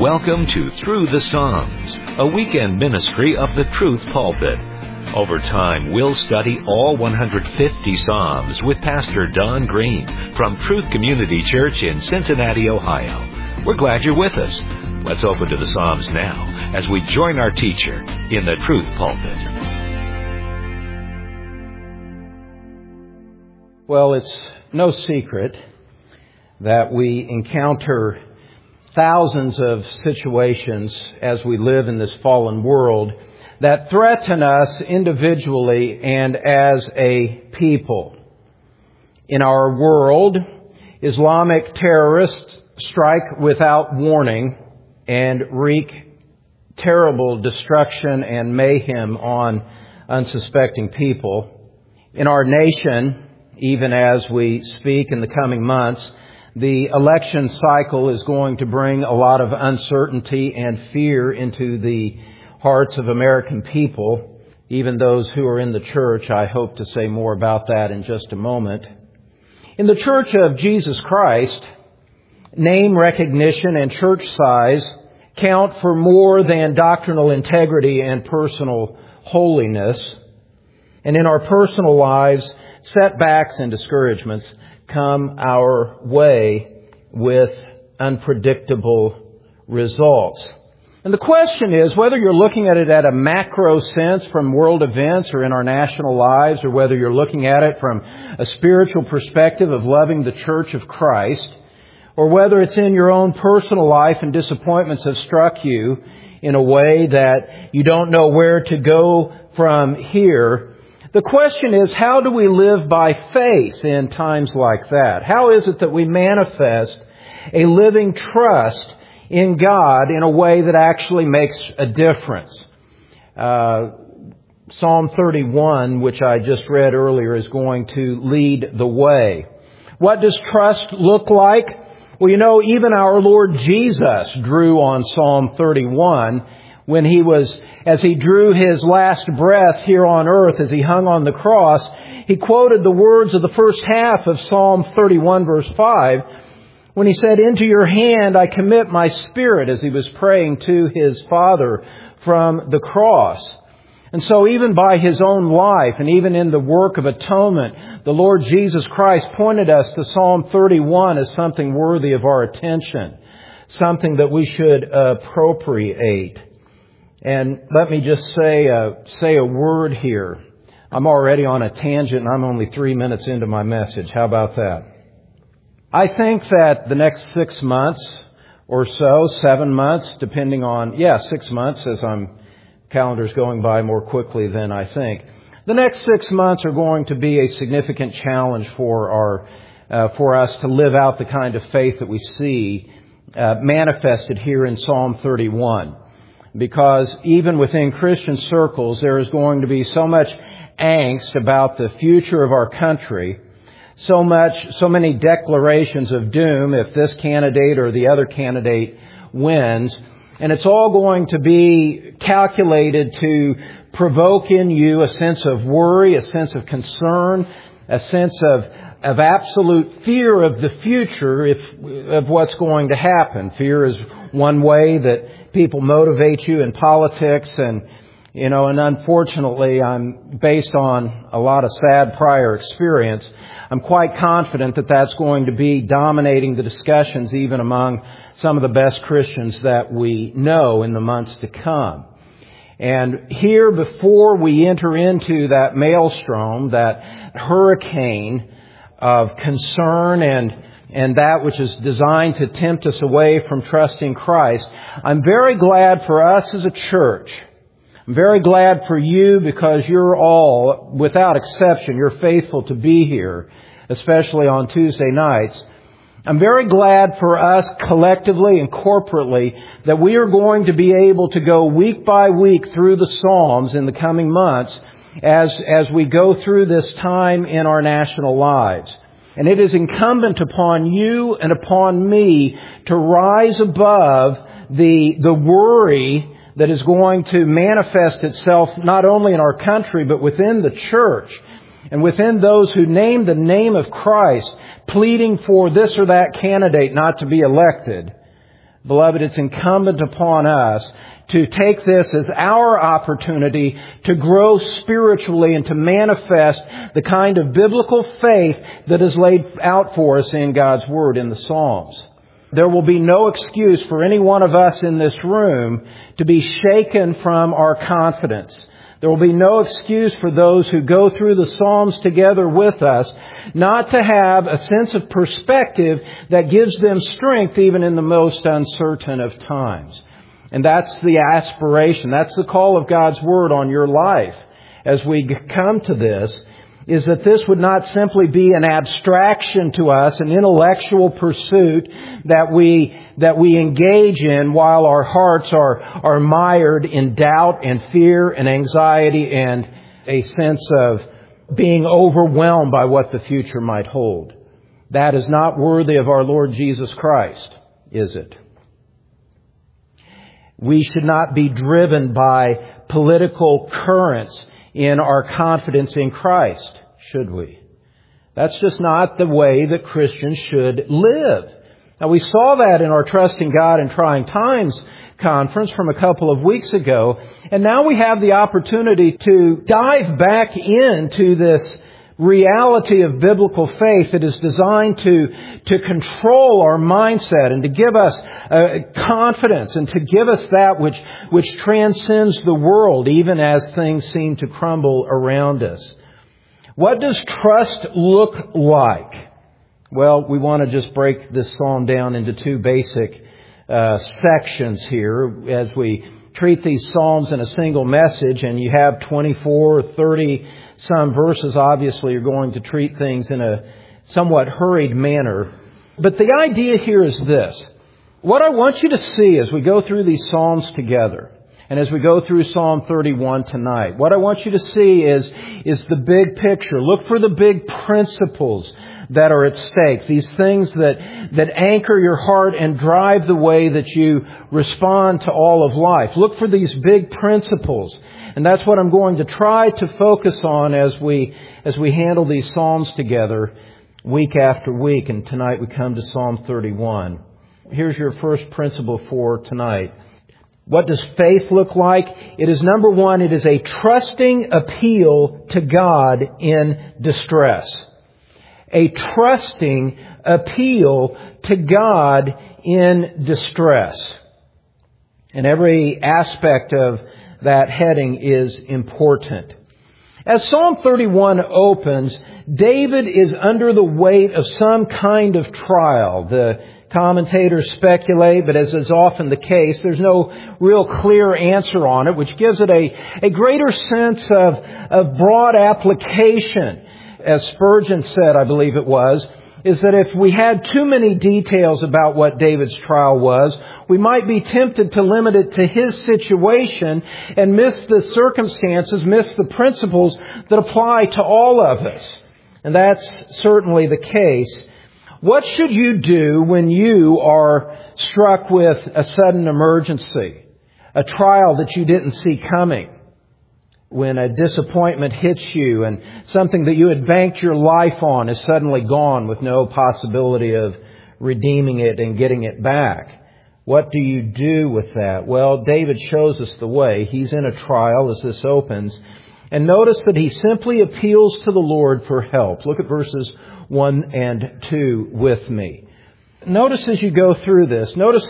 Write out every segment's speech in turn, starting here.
Welcome to Through the Psalms, a weekend ministry of the Truth Pulpit. Over time, we'll study all 150 Psalms with Pastor Don Green from Truth Community Church in Cincinnati, Ohio. We're glad you're with us. Let's open to the Psalms now as we join our teacher in the Truth Pulpit. Well, it's no secret that we encounter thousands of situations as we live in this fallen world that threaten us individually and as a people. In our world, Islamic terrorists strike without warning and wreak terrible destruction and mayhem on unsuspecting people. In our nation, even as we speak in the coming months, the election cycle is going to bring a lot of uncertainty and fear into the hearts of American people, even those who are in the church. I hope to say more about that in just a moment. In the Church of Jesus Christ, name recognition and church size count for more than doctrinal integrity and personal holiness. And in our personal lives, setbacks and discouragements come our way with unpredictable results. And the question is whether you're looking at it at a macro sense from world events or in our national lives, or whether you're looking at it from a spiritual perspective of loving the Church of Christ, or whether it's in your own personal life and disappointments have struck you in a way that you don't know where to go from here. The question is, how do we live by faith in times like that? How is it that we manifest a living trust in God in a way that actually makes a difference? Psalm 31, which I just read earlier, is going to lead the way. What does trust look like? Well, you know, even our Lord Jesus drew on Psalm 31 when as he drew his last breath here on earth, as he hung on the cross. He quoted the words of the first half of Psalm 31 verse 5 when he said, "Into your hand I commit my spirit," as he was praying to his Father from the cross. And so even by his own life and even in the work of atonement, the Lord Jesus Christ pointed us to Psalm 31 as something worthy of our attention, something that we should appropriate. And let me just say a word here. I'm already on a tangent and I'm only 3 minutes into my message. How about that? I think that the next 6 months or so, 7 months, depending on, 6 months as calendar's going by more quickly than I think. The next 6 months are going to be a significant challenge for us to live out the kind of faith that we see manifested here in Psalm 31. Because even within Christian circles, there is going to be so much angst about the future of our country, so many declarations of doom if this candidate or the other candidate wins. And it's all going to be calculated to provoke in you a sense of worry, a sense of concern, a sense of absolute fear of the future of what's going to happen. Fear is one way that people motivate you in politics, and unfortunately, I'm based on a lot of sad prior experience. I'm quite confident that that's going to be dominating the discussions even among some of the best Christians that we know in the months to come. And here, before we enter into that maelstrom, that hurricane of concern and that which is designed to tempt us away from trusting Christ, I'm very glad for us as a church. I'm very glad for you because you're all, without exception, you're faithful to be here, especially on Tuesday nights. I'm very glad for us collectively and corporately that we are going to be able to go week by week through the Psalms in the coming months as we go through this time in our national lives. And it is incumbent upon you and upon me to rise above the worry that is going to manifest itself not only in our country but within the church and within those who name the name of Christ, pleading for this or that candidate not to be elected. Beloved, it's incumbent upon us to take this as our opportunity to grow spiritually and to manifest the kind of biblical faith that is laid out for us in God's Word in the Psalms. There will be no excuse for any one of us in this room to be shaken from our confidence. There will be no excuse for those who go through the Psalms together with us not to have a sense of perspective that gives them strength even in the most uncertain of times. And that's the aspiration. That's the call of God's Word on your life as we come to this, is that this would not simply be an abstraction to us, an intellectual pursuit that we engage in while our hearts are mired in doubt and fear and anxiety and a sense of being overwhelmed by what the future might hold. That is not worthy of our Lord Jesus Christ, is it? We should not be driven by political currents in our confidence in Christ, should we? That's just not the way that Christians should live. Now, we saw that in our Trusting God in Trying Times conference from a couple of weeks ago, and now we have the opportunity to dive back into this reality of biblical faith that is designed to control our mindset and to give us confidence and to give us that which transcends the world even as things seem to crumble around us. What does trust look like? Well, we want to just break this psalm down into two basic sections here as we treat these psalms in a single message, and you have 24 or 30 some verses. Obviously, you're going to treat things in a somewhat hurried manner. But the idea here is this. What I want you to see as we go through these psalms together, and as we go through Psalm 31 tonight, what I want you to see is the big picture. Look for the big principles that are at stake. These things that anchor your heart and drive the way that you respond to all of life. Look for these big principles. And that's what I'm going to try to focus on as we handle these Psalms together week after week. And tonight we come to Psalm 31. Here's your first principle for tonight. What does faith look like? It is, number one, it is a trusting appeal to God in distress. A trusting appeal to God in distress. And every aspect of that heading is important. As Psalm 31 opens, David is under the weight of some kind of trial. The commentators speculate, but as is often the case, there's no real clear answer on it, which gives it a greater sense of broad application. As Spurgeon said, I believe it was, is that if we had too many details about what David's trial was, we might be tempted to limit it to his situation and miss the circumstances, miss the principles that apply to all of us. And that's certainly the case. What should you do when you are struck with a sudden emergency, a trial that you didn't see coming? When a disappointment hits you and something that you had banked your life on is suddenly gone with no possibility of redeeming it and getting it back. What do you do with that? Well, David shows us the way. He's in a trial as this opens. And notice that he simply appeals to the Lord for help. Look at verses 1 and 2 with me. Notice as you go through this, notice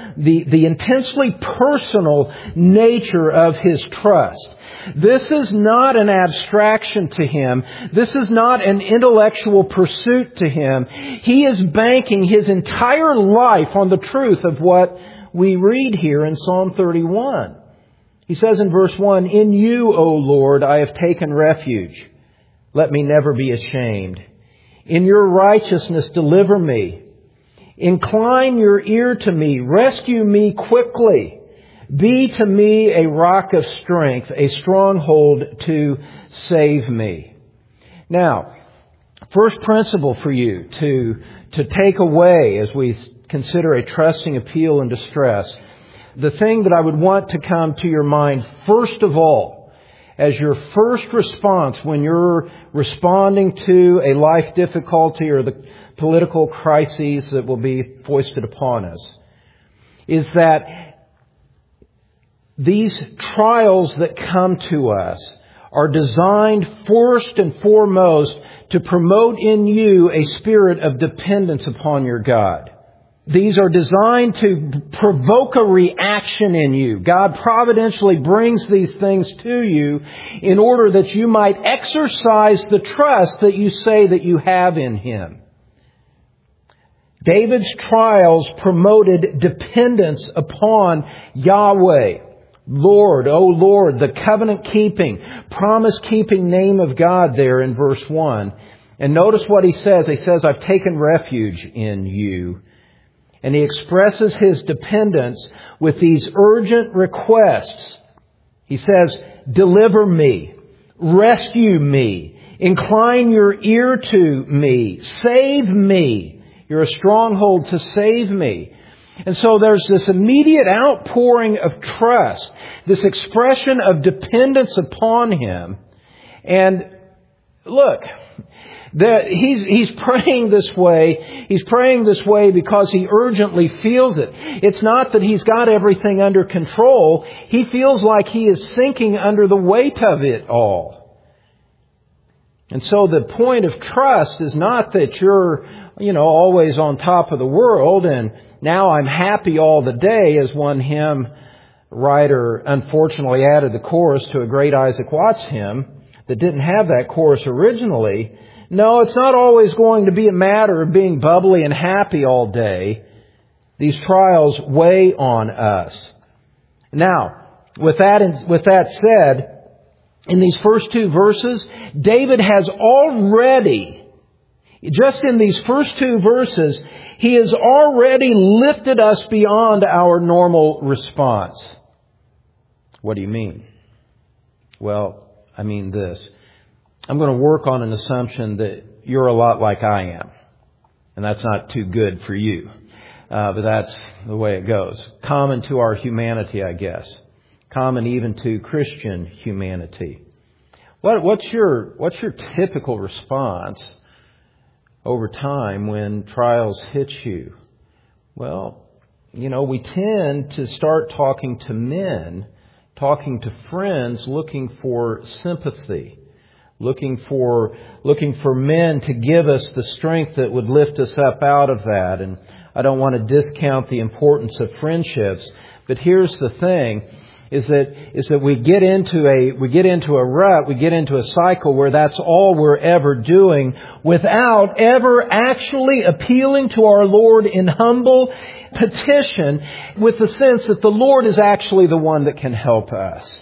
the intensely personal nature of his trust. This is not an abstraction to him. This is not an intellectual pursuit to him. He is banking his entire life on the truth of what we read here in Psalm 31. He says in verse 1, "In you, O Lord, I have taken refuge. Let me never be ashamed. In your righteousness, deliver me. Incline your ear to me. Rescue me quickly. Be to me a rock of strength, a stronghold to save me." Now, first principle for you to take away as we consider a trusting appeal in distress, the thing that I would want to come to your mind first of all, as your first response when you're responding to a life difficulty or the political crises that will be foisted upon us, is that these trials that come to us are designed first and foremost to promote in you a spirit of dependence upon your God. These are designed to provoke a reaction in you. God providentially brings these things to you in order that you might exercise the trust that you say that you have in Him. David's trials promoted dependence upon Yahweh. Lord, O Lord, the covenant-keeping, promise-keeping name of God there in verse 1. And notice what he says. He says, I've taken refuge in you. And he expresses his dependence with these urgent requests. He says, deliver me, rescue me, incline your ear to me, save me. You're a stronghold to save me. And so there's this immediate outpouring of trust, this expression of dependence upon Him. And look, that he's praying this way. He's praying this way because he urgently feels it. It's not that he's got everything under control. He feels like he is sinking under the weight of it all. And so the point of trust is not that you're, always on top of the world and now I'm happy all the day, as one hymn writer unfortunately added the chorus to a great Isaac Watts hymn that didn't have that chorus originally. No, it's not always going to be a matter of being bubbly and happy all day. These trials weigh on us. Now, with that said, in these first two verses, David has already, just in these first two verses, he has already lifted us beyond our normal response. What do you mean? Well, I mean this. I'm going to work on an assumption that you're a lot like I am. And that's not too good for you. But that's the way it goes. Common to our humanity, I guess. Common even to Christian humanity. What's your typical response over time when trials hit you? Well, we tend to start talking to men, talking to friends, looking for sympathy, looking for men to give us the strength that would lift us up out of that. And I don't want to discount the importance of friendships, but here's the thing. Is that we get into a rut, we get into a cycle where that's all we're ever doing without ever actually appealing to our Lord in humble petition with the sense that the Lord is actually the one that can help us.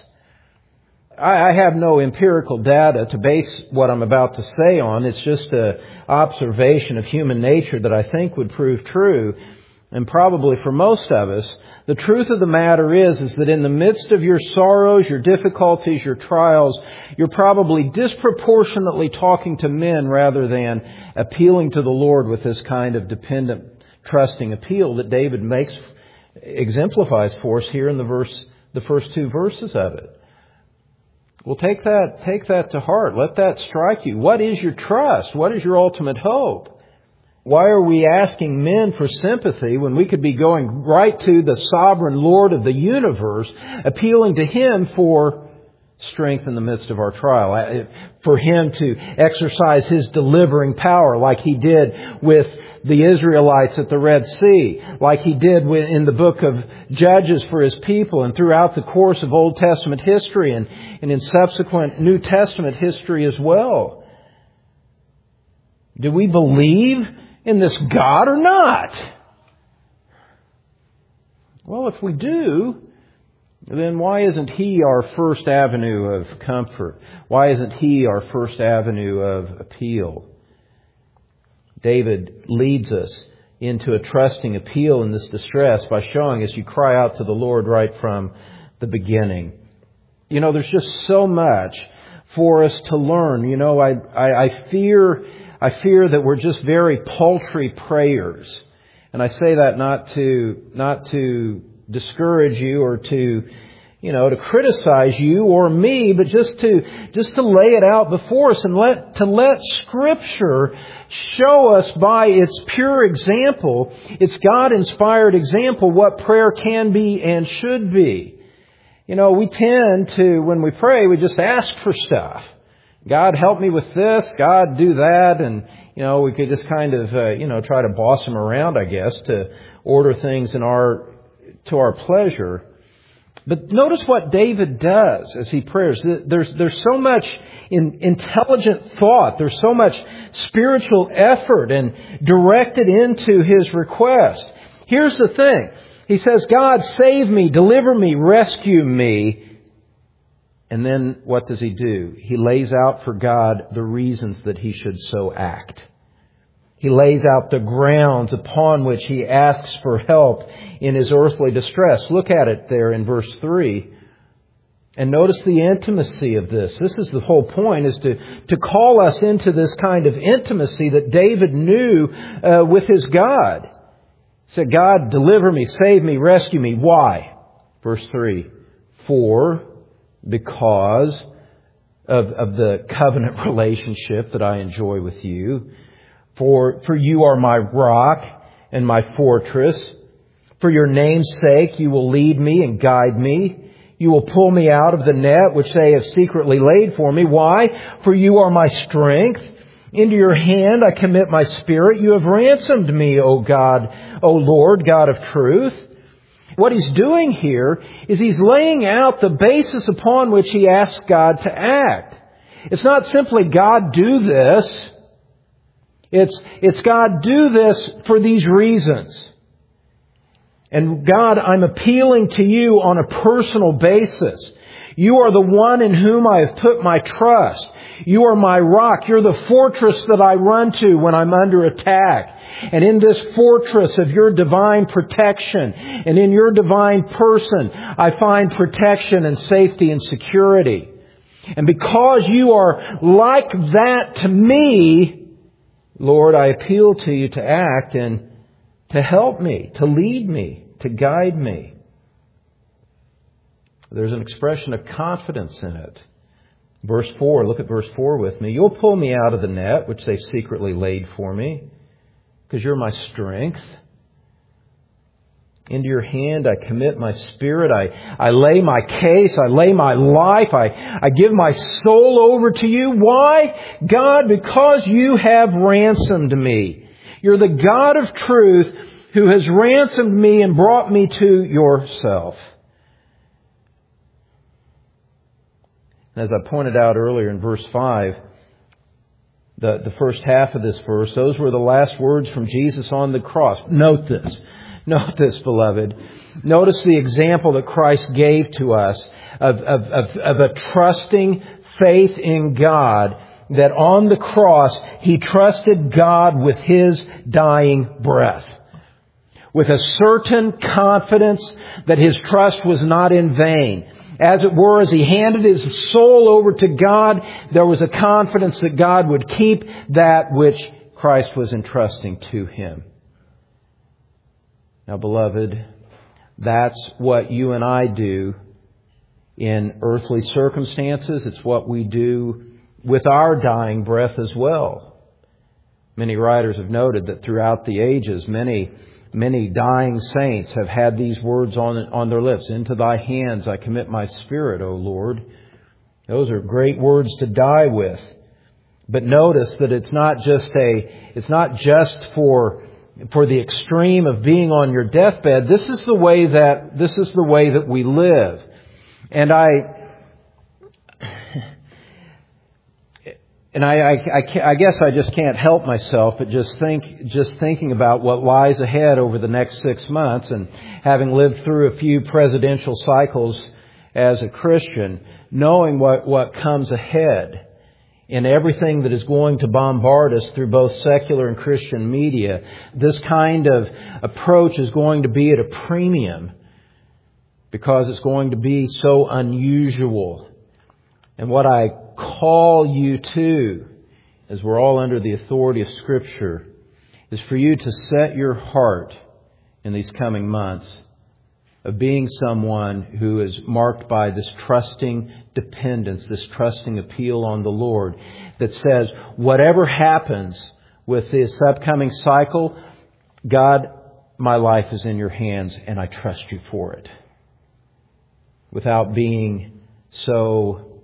I have no empirical data to base what I'm about to say on. It's just an observation of human nature that I think would prove true. And probably for most of us, the truth of the matter is that in the midst of your sorrows, your difficulties, your trials, you're probably disproportionately talking to men rather than appealing to the Lord with this kind of dependent, trusting appeal that David exemplifies for us here in the first two verses of it. Well, take that to heart. Let that strike you. What is your trust? What is your ultimate hope? Why are we asking men for sympathy when we could be going right to the sovereign Lord of the universe, appealing to Him for strength in the midst of our trial, for Him to exercise His delivering power like He did with the Israelites at the Red Sea, like He did in the book of Judges for His people and throughout the course of Old Testament history and in subsequent New Testament history as well. Do we believe in this God or not? Well, if we do, then why isn't He our first avenue of comfort? Why isn't He our first avenue of appeal? David leads us into a trusting appeal in this distress by showing us you cry out to the Lord right from the beginning. There's just so much for us to learn. I fear that we're just very paltry prayers. And I say that not to discourage you or to, to criticize you or me, but just to lay it out before us and let Scripture show us by its pure example, its God-inspired example, what prayer can be and should be. We tend to, when we pray, we just ask for stuff. God, help me with this. God, do that. And, we could just kind of, try to boss Him around, I guess, to order things to our pleasure. But notice what David does as he prays. There's so much intelligent thought. There's so much spiritual effort and directed into his request. Here's the thing. He says, God, save me, deliver me, rescue me. And then what does he do? He lays out for God the reasons that he should so act. He lays out the grounds upon which he asks for help in his earthly distress. Look at it there in verse 3. And notice the intimacy of this. This is the whole point, is to call us into this kind of intimacy that David knew with his God. He said, God, deliver me, save me, rescue me. Why? Verse 3. Because of the covenant relationship that I enjoy with you. For you are my rock and my fortress. For your name's sake, you will lead me and guide me. You will pull me out of the net which they have secretly laid for me. Why? For you are my strength. Into your hand I commit my spirit. You have ransomed me, O God, O Lord, God of truth. What he's doing here is he's laying out the basis upon which he asks God to act. It's not simply, God, do this. It's God, do this for these reasons. And God, I'm appealing to you on a personal basis. You are the one in whom I have put my trust. You are my rock. You're the fortress that I run to when I'm under attack. And in this fortress of your divine protection and in your divine person, I find protection and safety and security. And because you are like that to me, Lord, I appeal to you to act and to help me, to lead me, to guide me. There's an expression of confidence in it. Verse 4, look at verse 4 with me. You'll pull me out of the net which they secretly laid for me, because you're my strength. Into your hand I commit my spirit. I lay my case. I lay my life. I give my soul over to you. Why? God, because you have ransomed me. You're the God of truth who has ransomed me and brought me to yourself. And as I pointed out earlier in verse 5, the first half of this verse, those were the last words from Jesus on the cross. Note this. Note this, beloved. Notice the example that Christ gave to us of a trusting faith in God, that on the cross He trusted God with His dying breath, with a certain confidence that His trust was not in vain. As it were, as He handed His soul over to God, there was a confidence that God would keep that which Christ was entrusting to Him. Now, beloved, that's what you and I do in earthly circumstances. It's what we do with our dying breath as well. Many writers have noted that throughout the ages, many dying saints have had these words on their lips. Into thy hands I commit my spirit, O Lord. Those are great words to die with. But notice that it's not just for the extreme of being on your deathbed. This is the way that we live. And I guess I just can't help myself but just thinking about what lies ahead over the next 6 months, and having lived through a few presidential cycles as a Christian, knowing what comes ahead in everything that is going to bombard us through both secular and Christian media. This kind of approach is going to be at a premium because it's going to be so unusual. And what I call you to, as we're all under the authority of Scripture, is for you to set your heart in these coming months of being someone who is marked by this trusting dependence, this trusting appeal on the Lord that says, whatever happens with this upcoming cycle, God, my life is in your hands and I trust you for it. Without being so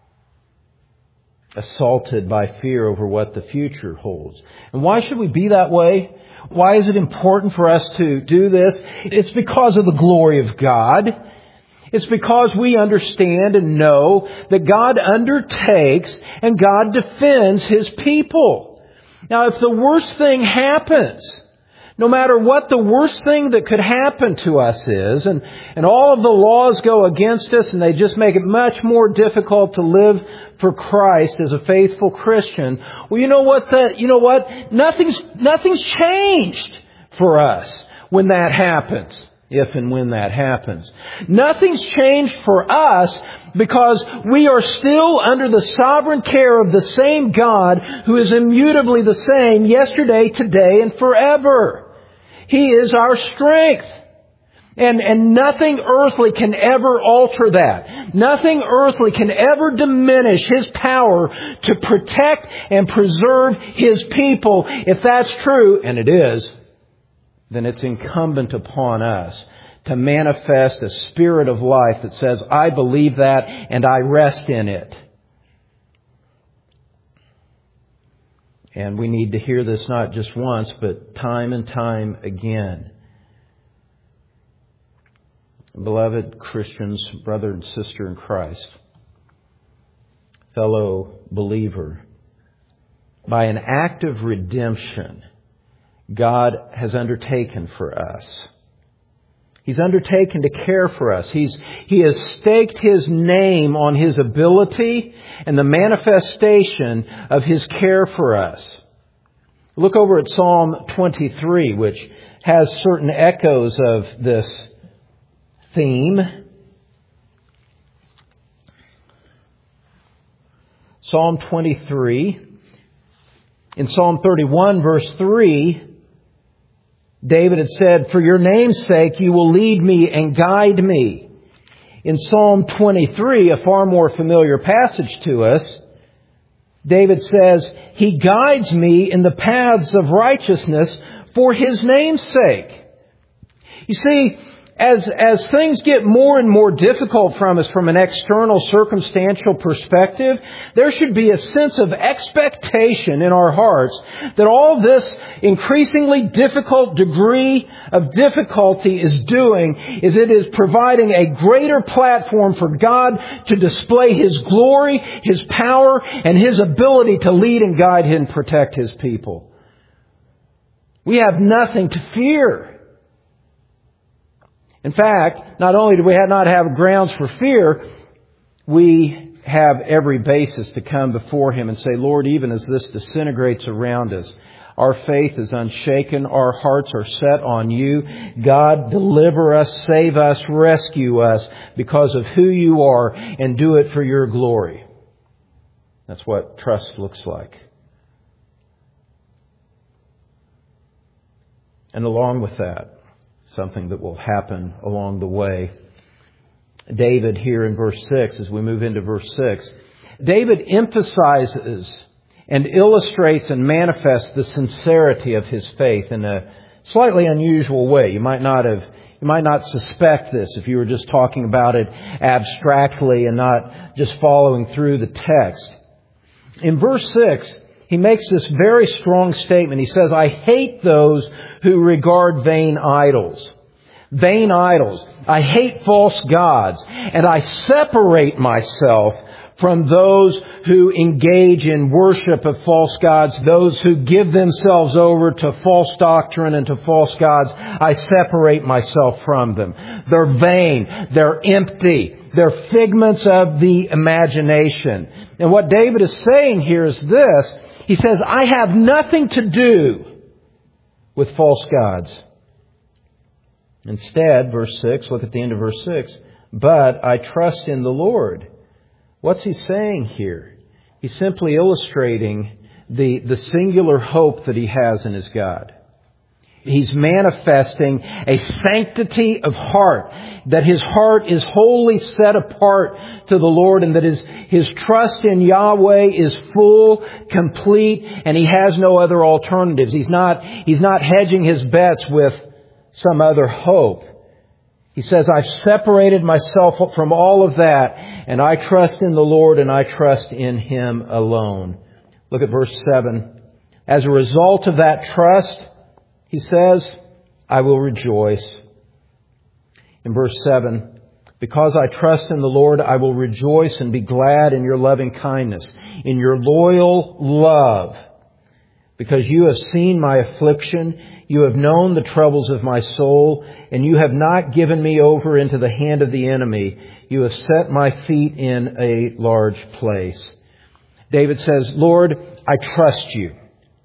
assaulted by fear over what the future holds. And why should we be that way? Why is it important for us to do this? It's because of the glory of God. It's because we understand and know that God undertakes and God defends His people. Now, if the worst thing happens, no matter what the worst thing that could happen to us is, and all of the laws go against us and they just make it much more difficult to live for Christ as a faithful Christian, well, you know what? Nothing's changed for us when that happens, if and when that happens. Nothing's changed for us because we are still under the sovereign care of the same God who is immutably the same yesterday, today, and forever. He is our strength. And nothing earthly can ever alter that. Nothing earthly can ever diminish His power to protect and preserve His people. If that's true, and it is, then it's incumbent upon us to manifest a spirit of life that says, I believe that and I rest in it. And we need to hear this not just once, but time and time again. Beloved Christians, brother and sister in Christ, fellow believer, by an act of redemption, God has undertaken for us. He's undertaken to care for us. He has staked His name on His ability and the manifestation of His care for us. Look over at Psalm 23, which has certain echoes of this theme. Psalm 23. In Psalm 31, verse 3, David had said, for your name's sake, you will lead me and guide me. In Psalm 23, a far more familiar passage to us, David says, He guides me in the paths of righteousness for His name's sake. You see, as things get more and more difficult from us from an external circumstantial perspective, there should be a sense of expectation in our hearts that all this increasingly difficult degree of difficulty is doing is it is providing a greater platform for God to display His glory, His power, and His ability to lead and guide and protect His people. We have nothing to fear. In fact, not only do we not have grounds for fear, we have every basis to come before Him and say, Lord, even as this disintegrates around us, our faith is unshaken. Our hearts are set on You. God, deliver us, save us, rescue us because of who You are, and do it for Your glory. That's what trust looks like. And along with that, something that will happen along the way. David here in verse 6, as we move into verse 6, David emphasizes and illustrates and manifests the sincerity of his faith in a slightly unusual way. You might not suspect this if you were just talking about it abstractly and not just following through the text. In verse 6, he makes this very strong statement. He says, I hate those who regard vain idols. Vain idols. I hate false gods. And I separate myself from those who engage in worship of false gods, those who give themselves over to false doctrine and to false gods. I separate myself from them. They're vain. They're empty. They're figments of the imagination. And what David is saying here is this. He says, I have nothing to do with false gods. Instead, verse 6, look at the end of verse 6, but I trust in the Lord. What's he saying here? He's simply illustrating the singular hope that he has in his God. He's manifesting a sanctity of heart, that his heart is wholly set apart to the Lord, and that his trust in Yahweh is full, complete, and he has no other alternatives. He's not hedging his bets with some other hope. He says, I've separated myself from all of that, and I trust in the Lord, and I trust in Him alone. Look at verse 7. As a result of that trust, he says, I will rejoice. In verse 7, because I trust in the Lord, I will rejoice and be glad in your loving kindness, in your loyal love. Because you have seen my affliction, you have known the troubles of my soul, and you have not given me over into the hand of the enemy. You have set my feet in a large place. David says, Lord, I trust you.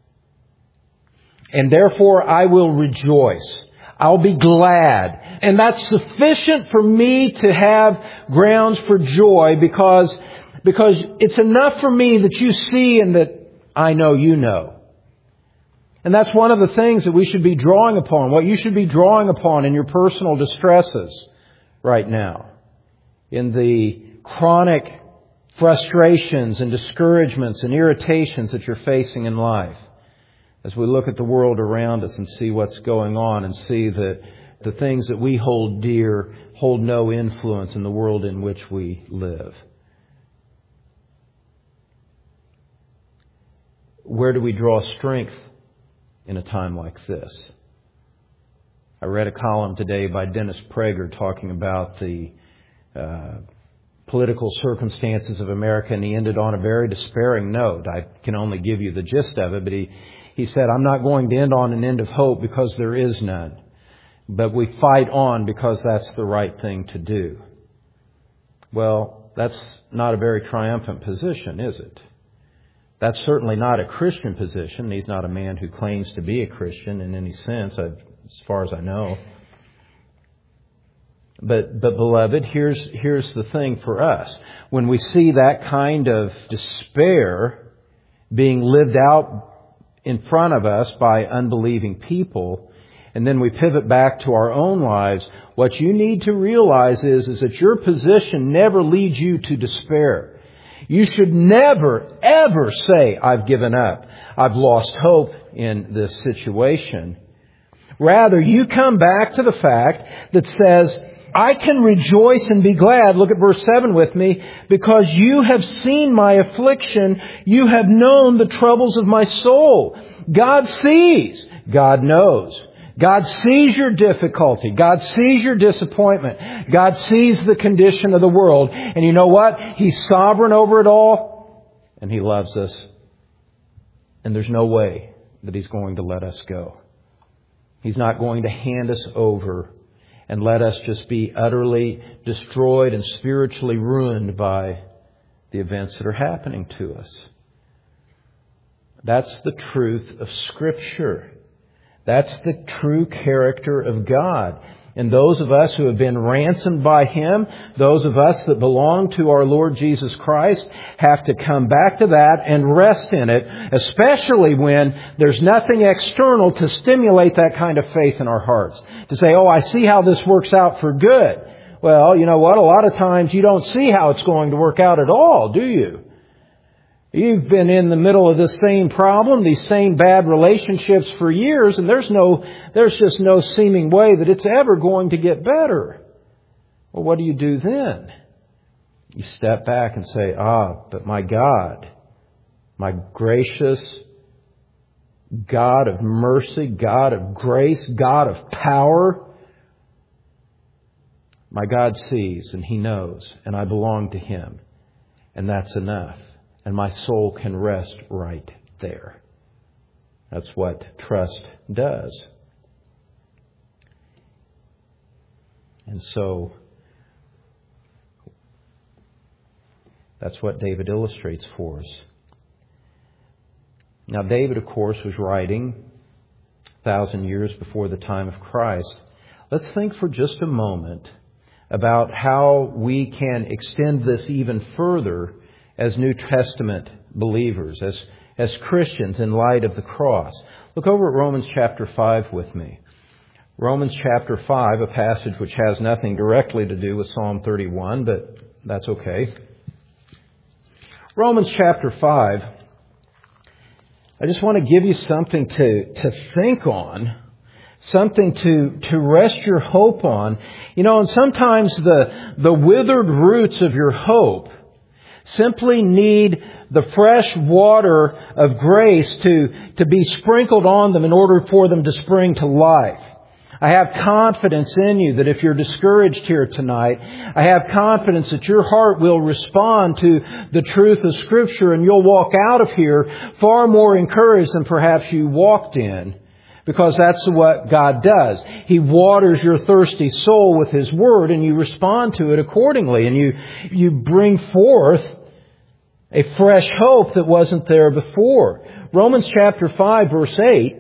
And therefore I will rejoice. I'll be glad. And that's sufficient for me to have grounds for joy because it's enough for me that you see and that I know you know. And that's one of the things that we should be drawing upon, what you should be drawing upon in your personal distresses right now. In the chronic frustrations and discouragements and irritations that you're facing in life. As we look at the world around us and see what's going on and see that the things that we hold dear hold no influence in the world in which we live. Where do we draw strength in a time like this? I read a column today by Dennis Prager talking about the political circumstances of America, and he ended on a very despairing note. I can only give you the gist of it, but he said, I'm not going to end on an end of hope because there is none. But we fight on because that's the right thing to do. Well, that's not a very triumphant position, is it? That's certainly not a Christian position. He's not a man who claims to be a Christian in any sense, as far as I know. But beloved, here's the thing for us. When we see that kind of despair being lived out in front of us by unbelieving people, and then we pivot back to our own lives, what you need to realize is that your position never leads you to despair. You should never, ever say, I've given up. I've lost hope in this situation. Rather, you come back to the fact that says, I can rejoice and be glad. Look at verse 7 with me. Because you have seen my affliction, you have known the troubles of my soul. God sees. God knows. God sees your difficulty. God sees your disappointment. God sees the condition of the world. And you know what? He's sovereign over it all. And He loves us. And there's no way that He's going to let us go. He's not going to hand us over and let us just be utterly destroyed and spiritually ruined by the events that are happening to us. That's the truth of Scripture. That's the true character of God. And those of us who have been ransomed by Him, those of us that belong to our Lord Jesus Christ, have to come back to that and rest in it, especially when there's nothing external to stimulate that kind of faith in our hearts. To say, oh, I see how this works out for good. Well, you know what? A lot of times you don't see how it's going to work out at all, do you? You've been in the middle of this same problem, these same bad relationships for years, and there's just no seeming way that it's ever going to get better. Well, what do you do then? You step back and say, but my God, my gracious God of mercy, God of grace, God of power, my God sees and He knows, and I belong to Him, and that's enough. And my soul can rest right there. That's what trust does. And so, that's what David illustrates for us. Now, David, of course, was writing 1,000 years before the time of Christ. Let's think for just a moment about how we can extend this even further as New Testament believers, as Christians in light of the cross. Look over at Romans chapter 5 with me. Romans chapter 5, a passage which has nothing directly to do with Psalm 31, but that's okay. Romans chapter 5, I just want to give you something to think on, something to rest your hope on. You know, and sometimes the withered roots of your hope simply need the fresh water of grace to be sprinkled on them in order for them to spring to life. I have confidence in you that if you're discouraged here tonight, I have confidence that your heart will respond to the truth of Scripture and you'll walk out of here far more encouraged than perhaps you walked in, because that's what God does. He waters your thirsty soul with His Word and you respond to it accordingly, and you bring forth a fresh hope that wasn't there before. Romans chapter 5 verse 8,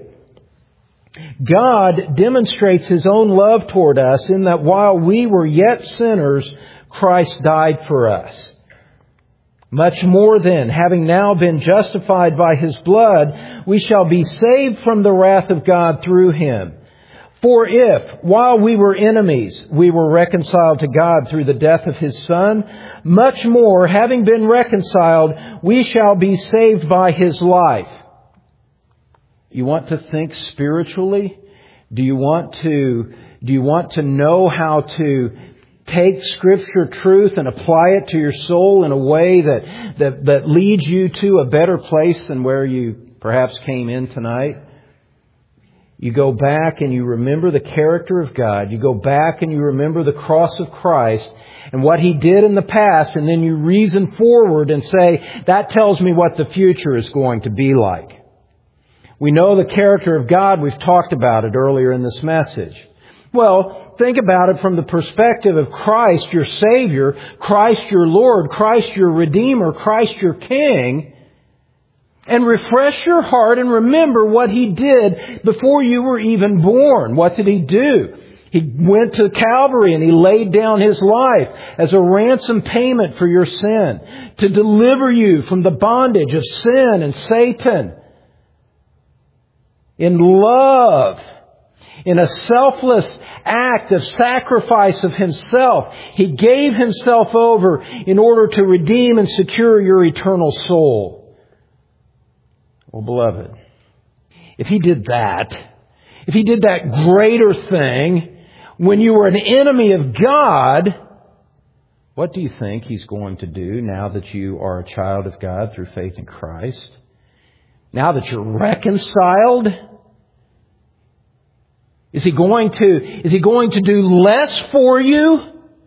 God demonstrates His own love toward us in that while we were yet sinners, Christ died for us. Much more then, having now been justified by His blood, we shall be saved from the wrath of God through Him. For if, while we were enemies, we were reconciled to God through the death of His Son, much more, having been reconciled, we shall be saved by His life. You want to think spiritually? Do you want to know how to take Scripture truth and apply it to your soul in a way that leads you to a better place than where you perhaps came in tonight? You go back and you remember the character of God. You go back and you remember the cross of Christ and what He did in the past, and then you reason forward and say, that tells me what the future is going to be like. We know the character of God. We've talked about it earlier in this message. Well, think about it from the perspective of Christ, your Savior, Christ, your Lord, Christ, your Redeemer, Christ, your King, and refresh your heart and remember what He did before you were even born. What did He do? He went to Calvary and He laid down His life as a ransom payment for your sin, to deliver you from the bondage of sin and Satan. In love, in a selfless act of sacrifice of Himself, He gave Himself over in order to redeem and secure your eternal soul. Well, beloved, if He did that greater thing when you were an enemy of God, what do you think He's going to do now that you are a child of God through faith in Christ? Now that you're reconciled? Is He going to do less for you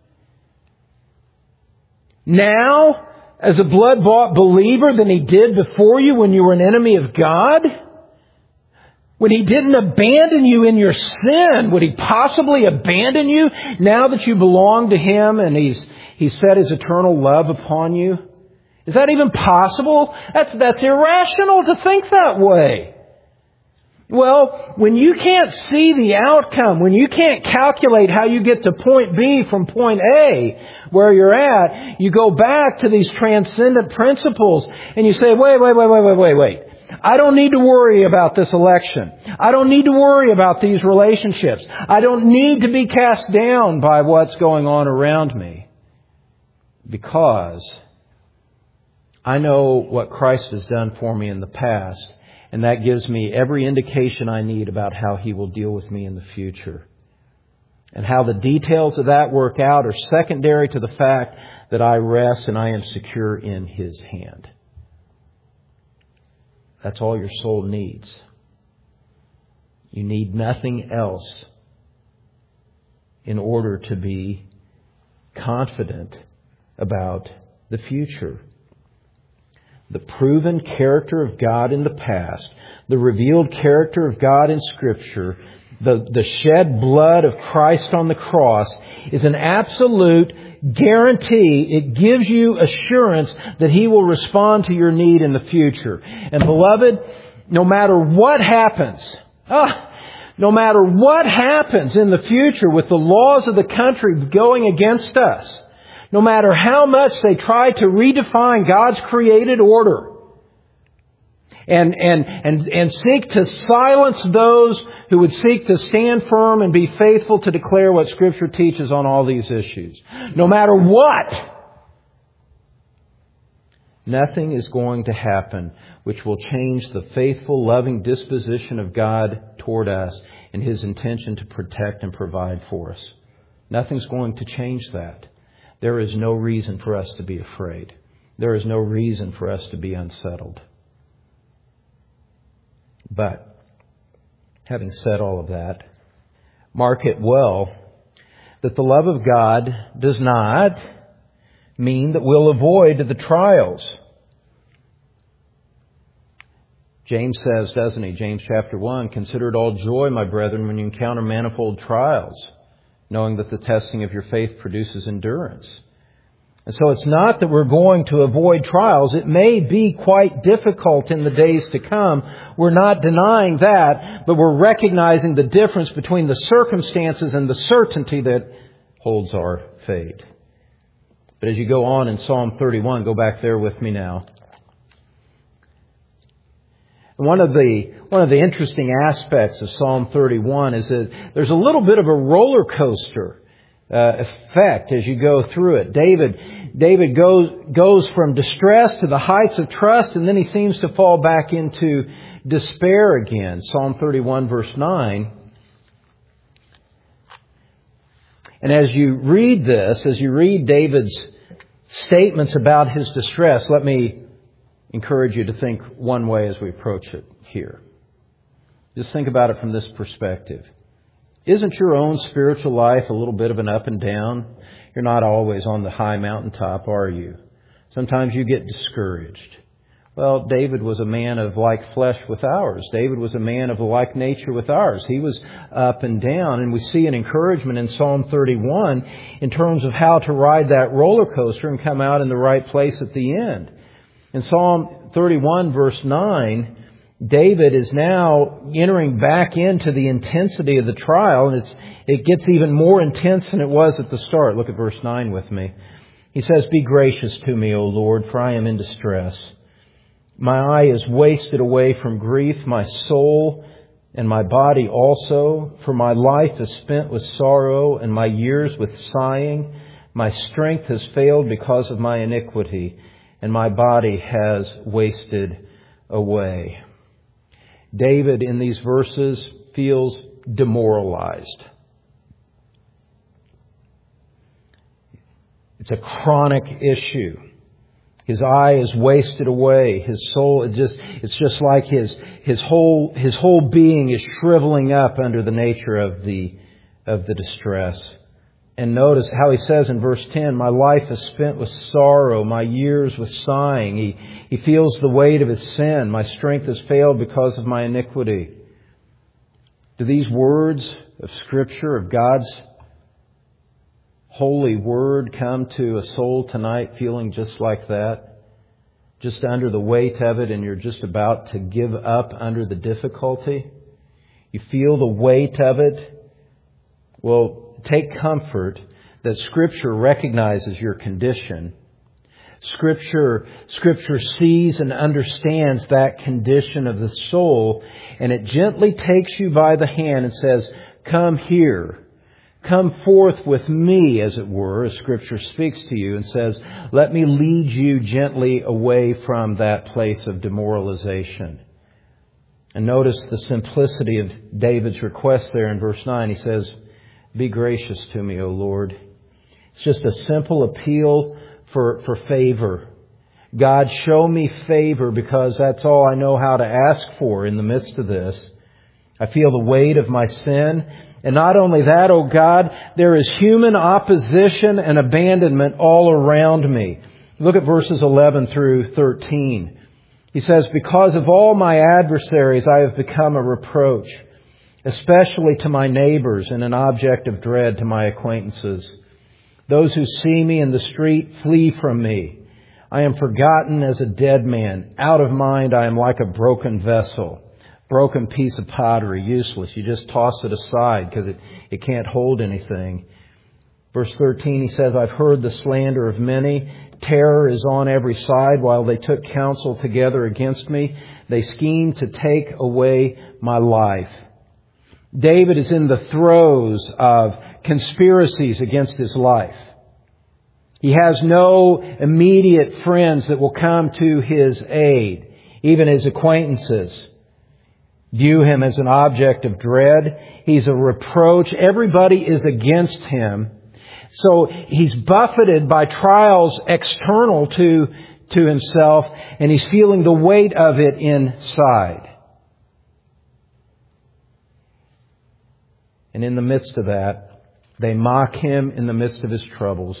now as a blood-bought believer than He did before you when you were an enemy of God? When He didn't abandon you in your sin, would He possibly abandon you now that you belong to Him and He's set His eternal love upon you? Is that even possible? That's irrational to think that way. Well, when you can't see the outcome, when you can't calculate how you get to point B from point A, where you're at, you go back to these transcendent principles and you say, wait. I don't need to worry about this election. I don't need to worry about these relationships. I don't need to be cast down by what's going on around me, because I know what Christ has done for me in the past. And that gives me every indication I need about how He will deal with me in the future. And how the details of that work out are secondary to the fact that I rest and I am secure in His hand. That's all your soul needs. You need nothing else in order to be confident about the future. The proven character of God in the past, the revealed character of God in Scripture, the shed blood of Christ on the cross is an absolute guarantee. It gives you assurance that He will respond to your need in the future. And beloved, no matter what happens in the future with the laws of the country going against us, no matter how much they try to redefine God's created order and seek to silence those who would seek to stand firm and be faithful to declare what Scripture teaches on all these issues. No matter what, nothing is going to happen which will change the faithful, loving disposition of God toward us and His intention to protect and provide for us. Nothing's going to change that. There is no reason for us to be afraid. There is no reason for us to be unsettled. But, having said all of that, mark it well that the love of God does not mean that we'll avoid the trials. James says, doesn't he? James chapter 1, "Consider it all joy, my brethren, when you encounter manifold trials, knowing that the testing of your faith produces endurance." And so it's not that we're going to avoid trials. It may be quite difficult in the days to come. We're not denying that, but we're recognizing the difference between the circumstances and the certainty that holds our fate. But as you go on in Psalm 31, go back there with me now. One of the interesting aspects of Psalm 31 is that there's a little bit of a roller coaster effect as you go through it. David goes from distress to the heights of trust, and then he seems to fall back into despair again. Psalm 31 verse 9. And as you read this, as you read David's statements about his distress, let me encourage you to think one way as we approach it here. Just think about it from this perspective. Isn't your own spiritual life a little bit of an up and down? You're not always on the high mountaintop, are you? Sometimes you get discouraged. Well, David was a man of like flesh with ours. David was a man of like nature with ours. He was up and down, and we see an encouragement in Psalm 31 in terms of how to ride that roller coaster and come out in the right place at the end. In Psalm 31 verse 9, David is now entering back into the intensity of the trial, and it gets even more intense than it was at the start. Look at verse 9 with me. He says, "Be gracious to me, O Lord, for I am in distress. My eye is wasted away from grief, my soul and my body also. For my life is spent with sorrow and my years with sighing. My strength has failed because of my iniquity, and my body has wasted away." David, in these verses, feels demoralized. It's a chronic issue. His eye is wasted away. His soul, it's just like his whole being is shriveling up under the nature of the distress. And notice how he says in verse 10, "My life is spent with sorrow, my years with sighing." He feels the weight of his sin. "My strength has failed because of my iniquity." Do these words of Scripture, of God's holy Word, come to a soul tonight feeling just like that? Just under the weight of it, and you're just about to give up under the difficulty? You feel the weight of it? Well, take comfort that Scripture recognizes your condition. Scripture sees and understands that condition of the soul, and it gently takes you by the hand and says, "Come here. Come forth with me," as it were, as Scripture speaks to you and says, "Let me lead you gently away from that place of demoralization." And notice the simplicity of David's request there in verse 9. He says, "Be gracious to me, O Lord." It's just a simple appeal for favor. God, show me favor, because that's all I know how to ask for in the midst of this. I feel the weight of my sin. And not only that, O God, there is human opposition and abandonment all around me. Look at verses 11 through 13. He says, "Because of all my adversaries I have become a reproach, especially to my neighbors, and an object of dread to my acquaintances. Those who see me in the street flee from me. I am forgotten as a dead man. Out of mind I am like a broken vessel, broken piece of pottery, useless." You just toss it aside because it can't hold anything. Verse 13, he says, "I've heard the slander of many. Terror is on every side. While they took counsel together against me, they schemed to take away my life. David is in the throes of conspiracies against his life. He has no immediate friends that will come to his aid. Even his acquaintances view him as an object of dread. He's a reproach. Everybody is against him. So he's buffeted by trials external to himself, and he's feeling the weight of it inside. And in the midst of that, they mock him in the midst of his troubles.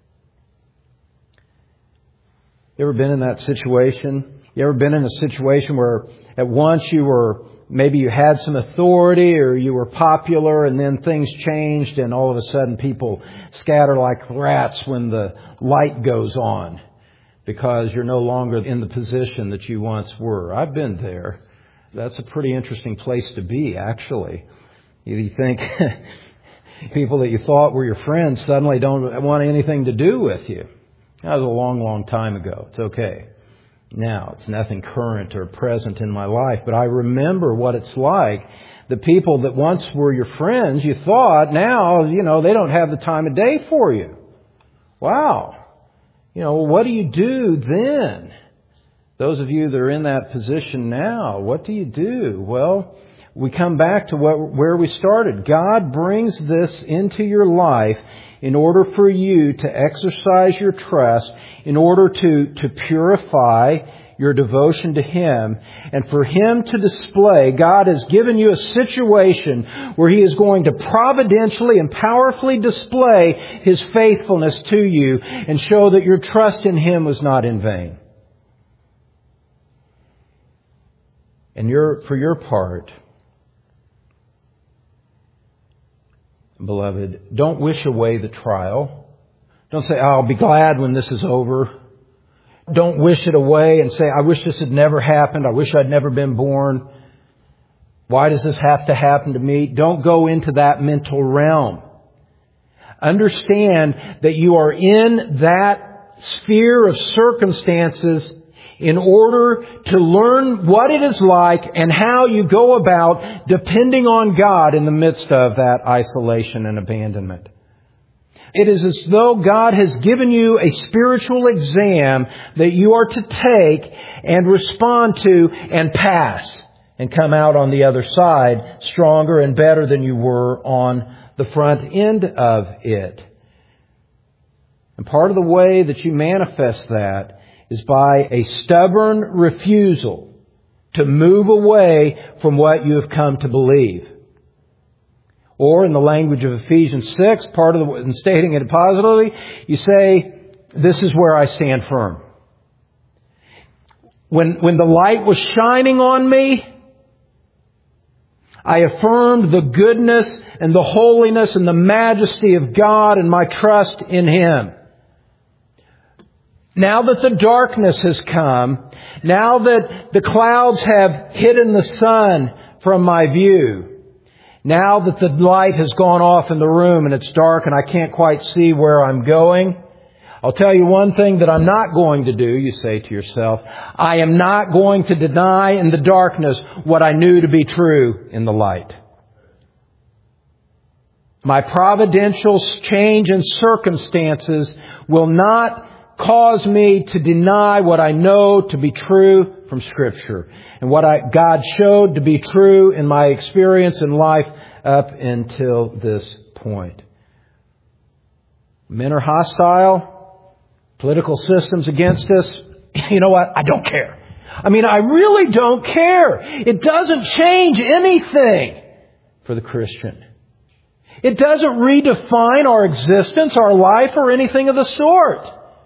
You ever been in that situation? You ever been in a situation where at once maybe you had some authority or you were popular, and then things changed and all of a sudden people scatter like rats when the light goes on because you're no longer in the position that you once were? I've been there. That's a pretty interesting place to be, actually. You think people that you thought were your friends suddenly don't want anything to do with you. That was a long, long time ago. It's okay. Now, it's nothing current or present in my life, but I remember what it's like. The people that once were your friends, you thought, now, they don't have the time of day for you. Wow. What do you do then? Those of you that are in that position now, what do you do? Well, we come back to where we started. God brings this into your life in order for you to exercise your trust, in order to purify your devotion to Him, and for Him to display. God has given you a situation where He is going to providentially and powerfully display His faithfulness to you and show that your trust in Him was not in vain. And for your part, beloved, don't wish away the trial. Don't say, I'll be glad when this is over. Don't wish it away and say, I wish this had never happened. I wish I'd never been born. Why does this have to happen to me? Don't go into that mental realm. Understand that you are in that sphere of circumstances in order to learn what it is like and how you go about depending on God in the midst of that isolation and abandonment. It is as though God has given you a spiritual exam that you are to take and respond to and pass and come out on the other side stronger and better than you were on the front end of it. And part of the way that you manifest that is by a stubborn refusal to move away from what you have come to believe. Or in the language of Ephesians 6, in stating it positively, you say, this is where I stand firm. When the light was shining on me, I affirmed the goodness and the holiness and the majesty of God and my trust in Him. Now that the darkness has come, now that the clouds have hidden the sun from my view, now that the light has gone off in the room and it's dark and I can't quite see where I'm going, I'll tell you one thing that I'm not going to do, you say to yourself. I am not going to deny in the darkness what I knew to be true in the light. My providential change in circumstances will not cause me to deny what I know to be true from Scripture and what God showed to be true in my experience in life up until this point. Men are hostile, political systems against us. You know what? I don't care. I really don't care. It doesn't change anything for the Christian. It doesn't redefine our existence, our life, or anything of the sort.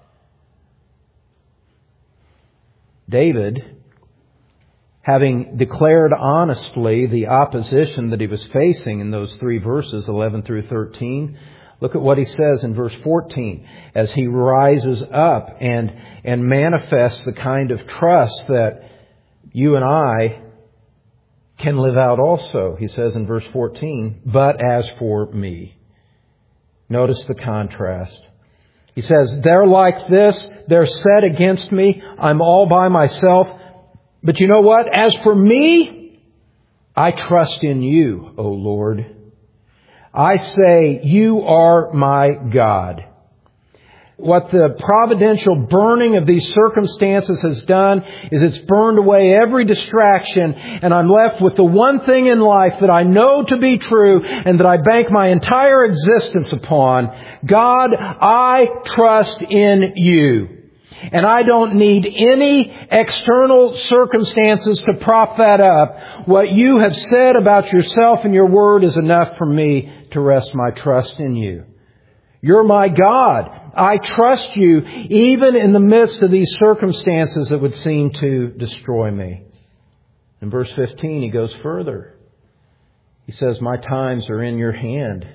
David, having declared honestly the opposition that he was facing in those 3 verses, 11 through 13, look at what he says in verse 14 as he rises up and manifests the kind of trust that you and I can live out also. He says in verse 14, but as for me. Notice the contrast. He says, they're like this. They're set against me. I'm all by myself. But you know what? As for me, I trust in you, O Lord. I say, you are my God. What the providential burning of these circumstances has done is it's burned away every distraction, and I'm left with the one thing in life that I know to be true and that I bank my entire existence upon. God, I trust in you. And I don't need any external circumstances to prop that up. What you have said about yourself and your word is enough for me to rest my trust in you. You're my God. I trust you even in the midst of these circumstances that would seem to destroy me. In verse 15, he goes further. He says, my times are in your hand.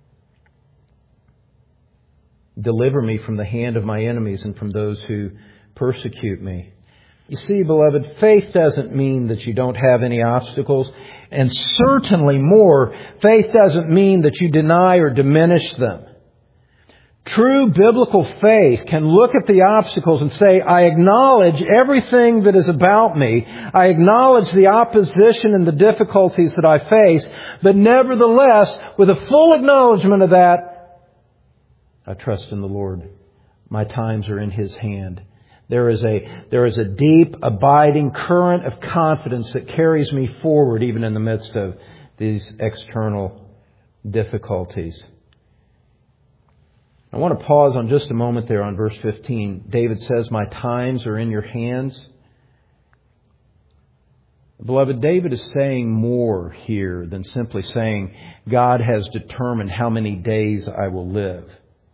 Deliver me from the hand of my enemies and from those who persecute me. You see, beloved, faith doesn't mean that you don't have any obstacles. And certainly more, faith doesn't mean that you deny or diminish them. True biblical faith can look at the obstacles and say, I acknowledge everything that is about me. I acknowledge the opposition and the difficulties that I face. But nevertheless, with a full acknowledgement of that, I trust in the Lord. My times are in His hand. There is a deep, abiding current of confidence that carries me forward even in the midst of these external difficulties. I want to pause on just a moment there on verse 15. David says, my times are in your hands. Beloved, David is saying more here than simply saying, God has determined how many days I will live.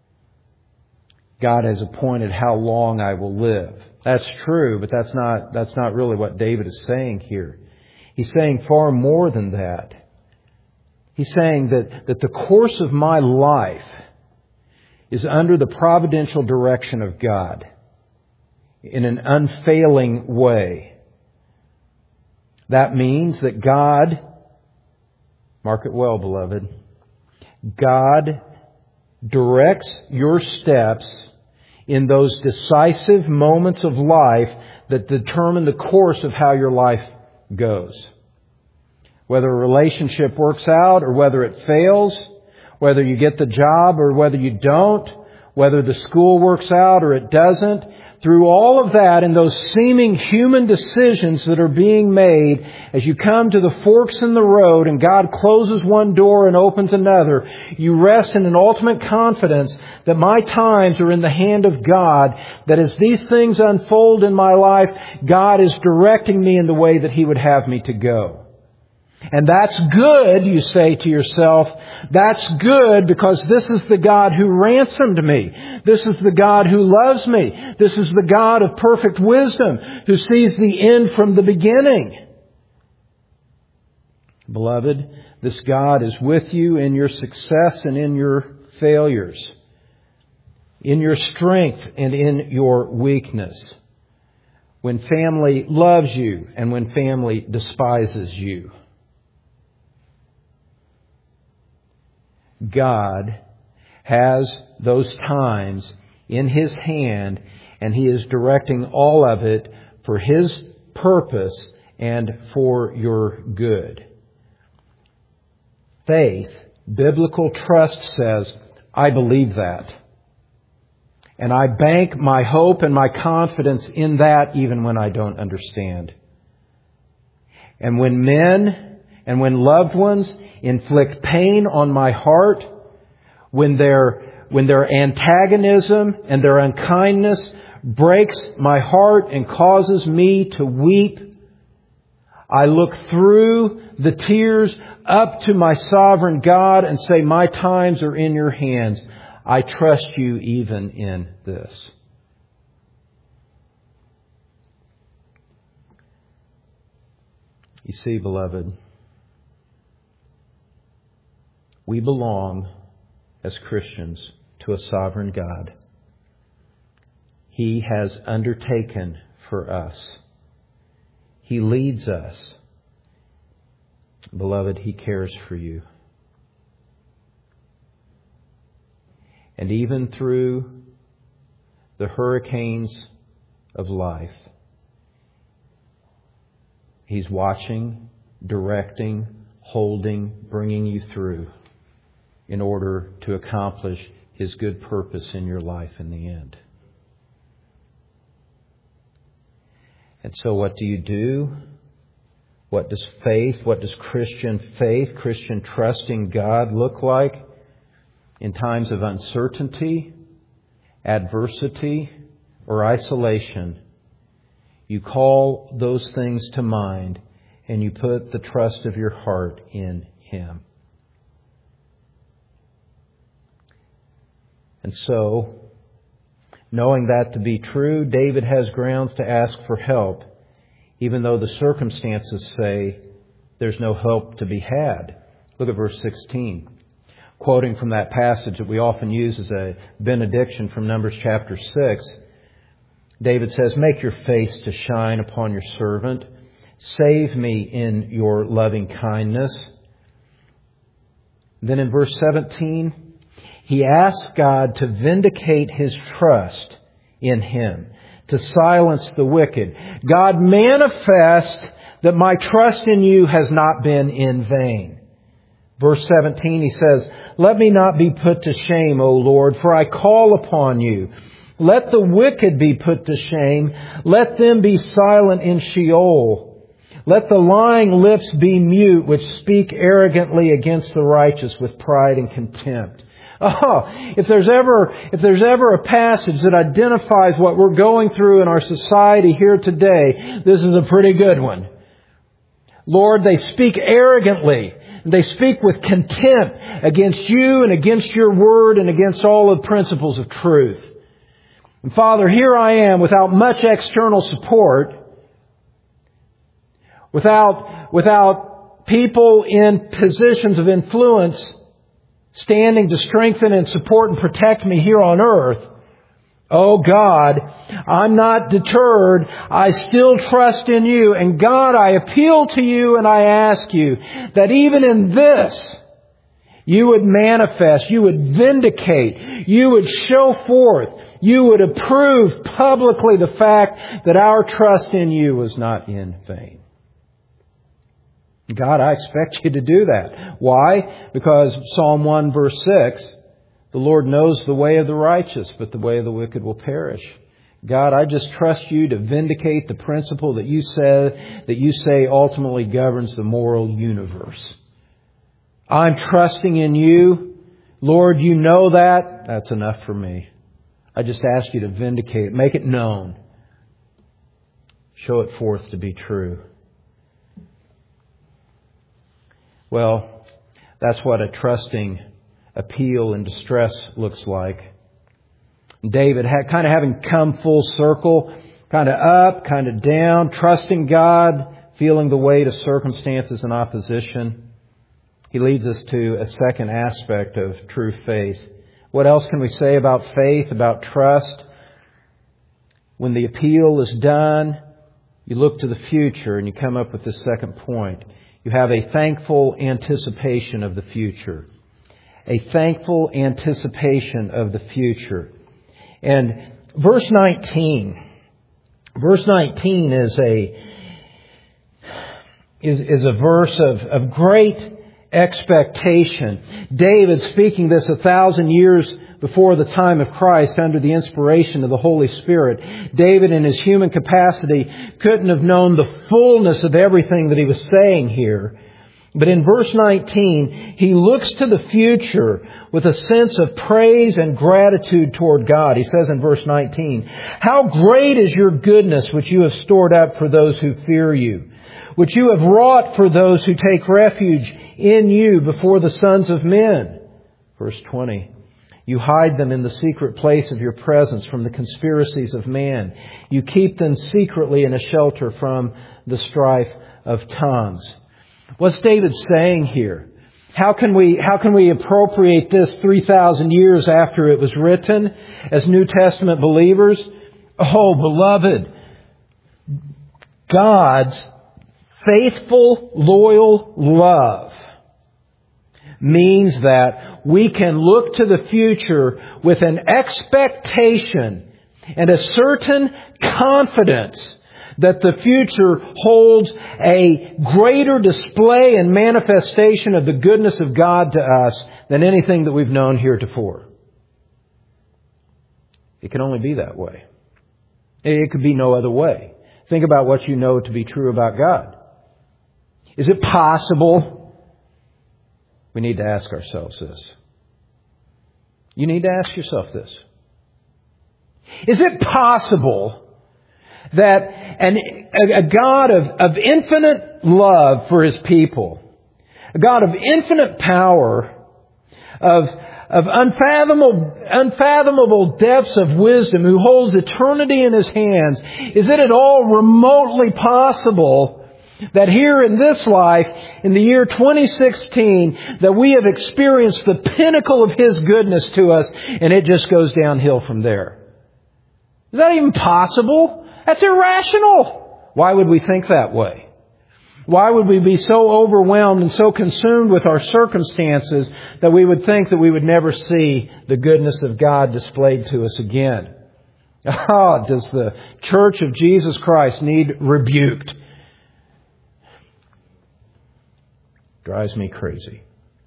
God has appointed how long I will live. That's true, but that's not really what David is saying here. He's saying far more than that. He's saying that the course of my life is under the providential direction of God in an unfailing way. That means that God, mark it well, beloved, God directs your steps in those decisive moments of life that determine the course of how your life goes. Whether a relationship works out or whether it fails, whether you get the job or whether you don't, whether the school works out or it doesn't, through all of that and those seeming human decisions that are being made, as you come to the forks in the road and God closes one door and opens another, you rest in an ultimate confidence that my times are in the hand of God, that as these things unfold in my life, God is directing me in the way that He would have me to go. And that's good, you say to yourself. That's good because this is the God who ransomed me. This is the God who loves me. This is the God of perfect wisdom who sees the end from the beginning. Beloved, this God is with you in your success and in your failures, in your strength and in your weakness, when family loves you and when family despises you. God has those times in His hand, and He is directing all of it for His purpose and for your good. Faith, biblical trust says, I believe that. And I bank my hope and my confidence in that even when I don't understand. And when men and when loved ones inflict pain on my heart, when their antagonism and their unkindness breaks my heart and causes me to weep, I look through the tears up to my sovereign God and say, my times are in your hands. I trust you even in this. You see, beloved, we belong as Christians to a sovereign God. He has undertaken for us. He leads us. Beloved, He cares for you. And even through the hurricanes of life. He's watching, directing, holding, bringing you through in order to accomplish His good purpose in your life in the end. And so what do? What does faith, what does Christian faith, Christian trusting God look like in times of uncertainty, adversity, or isolation? You call those things to mind and you put the trust of your heart in Him. And so, knowing that to be true, David has grounds to ask for help, even though the circumstances say there's no help to be had. Look at verse 16. Quoting from that passage that we often use as a benediction from Numbers chapter 6, David says, "Make your face to shine upon your servant. Save me in your loving kindness." Then in verse 17, he asks God to vindicate His trust in Him, to silence the wicked. God, manifest that my trust in You has not been in vain. Verse 17, he says, "Let me not be put to shame, O Lord, for I call upon You. Let the wicked be put to shame. Let them be silent in Sheol. Let the lying lips be mute, which speak arrogantly against the righteous with pride and contempt." Oh, if there's ever a passage that identifies what we're going through in our society here today, this is a pretty good one. Lord, they speak arrogantly. They speak with contempt against You and against Your Word and against all the principles of truth. And Father, here I am without much external support, without people in positions of influence standing to strengthen and support and protect me here on earth. Oh God, I'm not deterred. I still trust in You. And God, I appeal to You and I ask You that even in this, You would manifest, You would vindicate, You would show forth, You would approve publicly the fact that our trust in You was not in vain. God, I expect You to do that. Why? Because Psalm 1 verse 6, the Lord knows the way of the righteous, but the way of the wicked will perish. God, I just trust You to vindicate the principle that You say ultimately governs the moral universe. I'm trusting in You. Lord, You know that. That's enough for me. I just ask You to vindicate it. Make it known. Show it forth to be true. Well, that's what a trusting appeal in distress looks like. David, kind of having come full circle, kind of up, kind of down, trusting God, feeling the weight of circumstances and opposition. He leads us to a second aspect of true faith. What else can we say about faith, about trust? When the appeal is done, you look to the future and you come up with this second point. You have a thankful anticipation of the future. A thankful anticipation of the future. And verse 19 is a verse of great expectation. David, speaking this 1,000 years before the time of Christ under the inspiration of the Holy Spirit, David in his human capacity couldn't have known the fullness of everything that he was saying here. But in verse 19, he looks to the future with a sense of praise and gratitude toward God. He says in verse 19, "How great is Your goodness which You have stored up for those who fear You, which You have wrought for those who take refuge in You before the sons of men." Verse 20, "You hide them in the secret place of Your presence from the conspiracies of man. You keep them secretly in a shelter from the strife of tongues." What's David saying here? How can we appropriate this 3,000 years after it was written as New Testament believers? Oh, beloved, God's faithful, loyal love means that we can look to the future with an expectation and a certain confidence that the future holds a greater display and manifestation of the goodness of God to us than anything that we've known heretofore. It can only be that way. It could be no other way. Think about what you know to be true about God. Is it possible? We need to ask ourselves this. You need to ask yourself this. Is it possible that a God of infinite love for His people, a God of infinite power, of unfathomable depths of wisdom, who holds eternity in His hands, is it at all remotely possible that here in this life, in the year 2016, that we have experienced the pinnacle of His goodness to us and it just goes downhill from there? Is that even possible? That's irrational. Why would we think that way? Why would we be so overwhelmed and so consumed with our circumstances that we would think that we would never see the goodness of God displayed to us again? Does the Church of Jesus Christ need rebuked? Drives me crazy.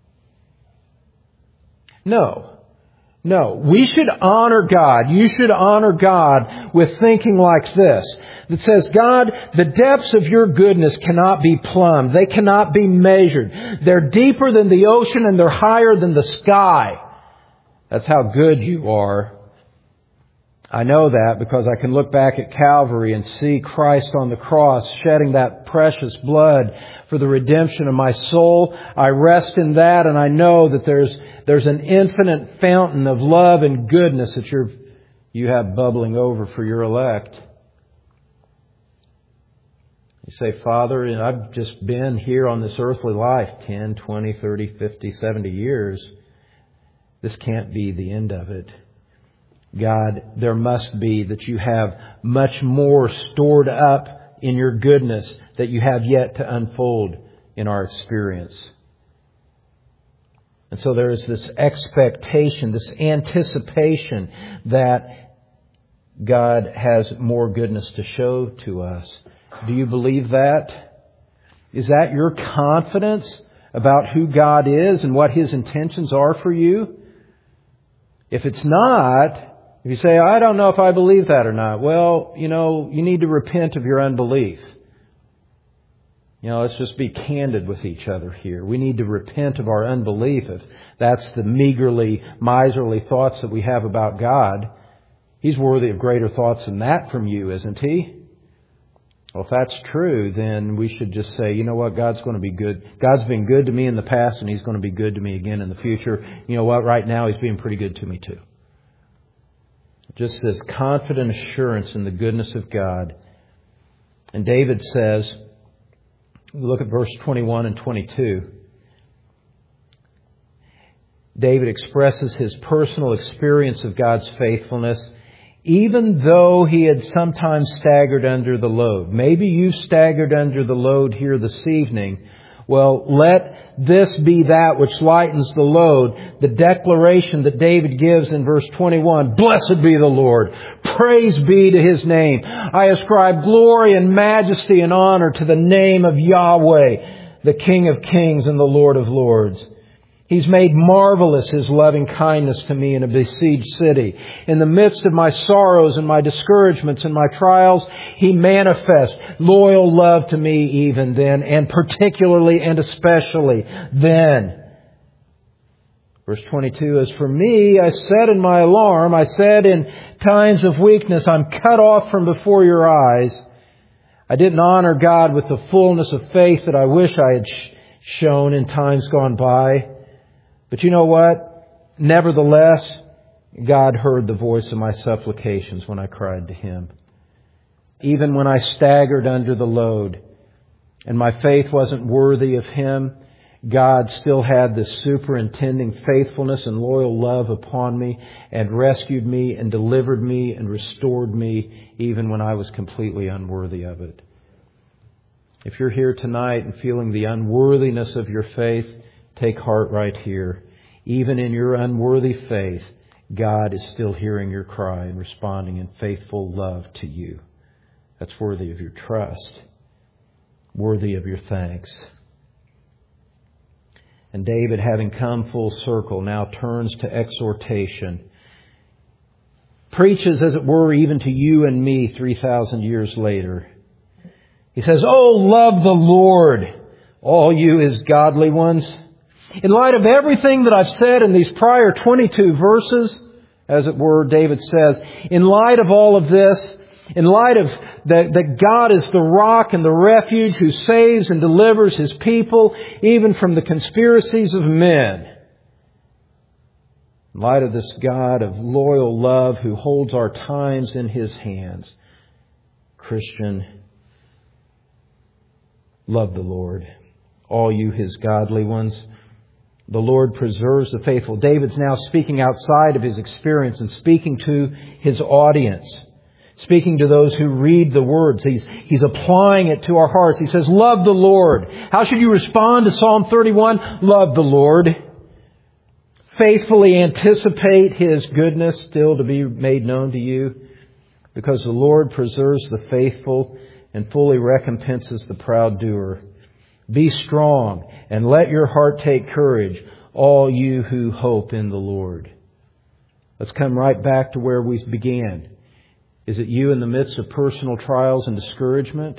No. We should honor God. You should honor God with thinking like this. That says, God, the depths of your goodness cannot be plumbed. They cannot be measured. They're deeper than the ocean and they're higher than the sky. That's how good you are. I know that because I can look back at Calvary and see Christ on the cross shedding that precious blood for the redemption of my soul. I rest in that, and I know that there's an infinite fountain of love and goodness that you have bubbling over for your elect. You say, Father, I've just been here on this earthly life 10, 20, 30, 50, 70 years. This can't be the end of it. God, there must be that you have much more stored up in your goodness that you have yet to unfold in our experience. And so there is this expectation, this anticipation that God has more goodness to show to us. Do you believe that? Is that your confidence about who God is and what His intentions are for you? If it's not, if you say, I don't know if I believe that or not, well, you need to repent of your unbelief. Let's just be candid with each other here. We need to repent of our unbelief if that's the meagerly, miserly thoughts that we have about God. He's worthy of greater thoughts than that from you, isn't He? Well, if that's true, then we should just say, you know what, God's going to be good. God's been good to me in the past and He's going to be good to me again in the future. You know what, right now He's being pretty good to me too. Just this confident assurance in the goodness of God. And David says, look at verse 21 and 22. David expresses his personal experience of God's faithfulness, even though he had sometimes staggered under the load. Maybe you staggered under the load here this evening. Well, let this be that which lightens the load. The declaration that David gives in verse 21, Blessed be the Lord. Praise be to His name. I ascribe glory and majesty and honor to the name of Yahweh, the King of kings and the Lord of lords. He's made marvelous His loving kindness to me in a besieged city. In the midst of my sorrows and my discouragements and my trials, He manifests loyal love to me even then, and particularly and especially then. Verse 22, As for me, I said in my alarm, I said in times of weakness, I'm cut off from before your eyes. I didn't honor God with the fullness of faith that I wish I had shown in times gone by. But you know what? Nevertheless, God heard the voice of my supplications when I cried to Him. Even when I staggered under the load and my faith wasn't worthy of Him, God still had this superintending faithfulness and loyal love upon me and rescued me and delivered me and restored me even when I was completely unworthy of it. If you're here tonight and feeling the unworthiness of your faith, take heart right here. Even in your unworthy faith, God is still hearing your cry and responding in faithful love to you. That's worthy of your trust, worthy of your thanks. And David, having come full circle, now turns to exhortation. Preaches, as it were, even to you and me 3,000 years later. He says, "Oh, love the Lord, all you His godly ones." In light of everything that I've said in these prior 22 verses, as it were, David says, in light of all of this, in light of that God is the rock and the refuge who saves and delivers His people, even from the conspiracies of men. In light of this God of loyal love who holds our times in His hands, Christian, love the Lord, all you His godly ones. The Lord preserves the faithful. David's now speaking outside of his experience and speaking to his audience, speaking to those who read the words. He's applying it to our hearts. He says, love the Lord. How should you respond to Psalm 31? Love the Lord. Faithfully anticipate His goodness still to be made known to you, because the Lord preserves the faithful and fully recompenses the proud doer. Be strong and let your heart take courage, all you who hope in the Lord. Let's come right back to where we began. Is it you in the midst of personal trials and discouragement?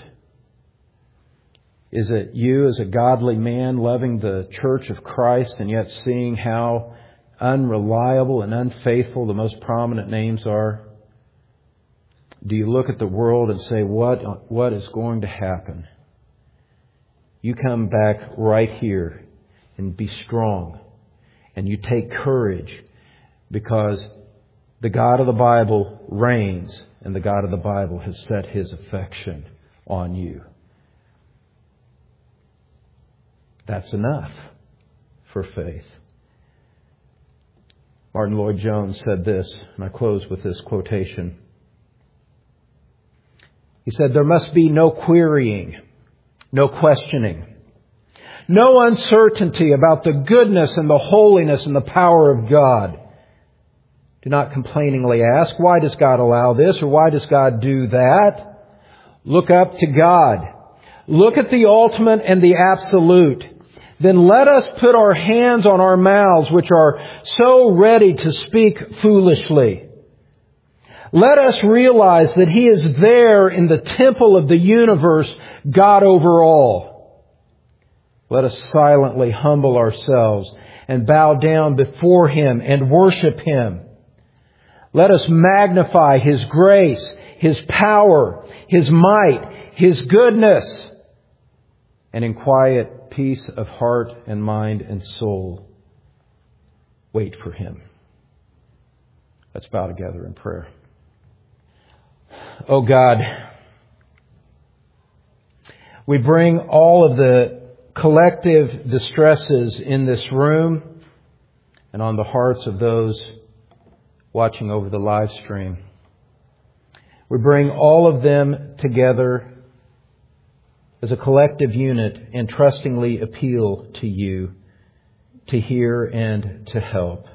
Is it you as a godly man loving the church of Christ and yet seeing how unreliable and unfaithful the most prominent names are? Do you look at the world and say, what is going to happen? You come back right here and be strong. And you take courage, because the God of the Bible reigns, and the God of the Bible has set His affection on you. That's enough for faith. Martin Lloyd-Jones said this, and I close with this quotation. He said, "There must be no querying, no questioning, no uncertainty about the goodness and the holiness and the power of God. Do not complainingly ask, why does God allow this or why does God do that? Look up to God. Look at the ultimate and the absolute. Then let us put our hands on our mouths, which are so ready to speak foolishly. Let us realize that He is there in the temple of the universe, God over all. Let us silently humble ourselves and bow down before Him and worship Him. Let us magnify His grace, His power, His might, His goodness, and in quiet peace of heart and mind and soul, wait for Him." Let's bow together in prayer. Oh God, we bring all of the collective distresses in this room and on the hearts of those watching over the live stream. We bring all of them together as a collective unit and trustingly appeal to You to hear and to help.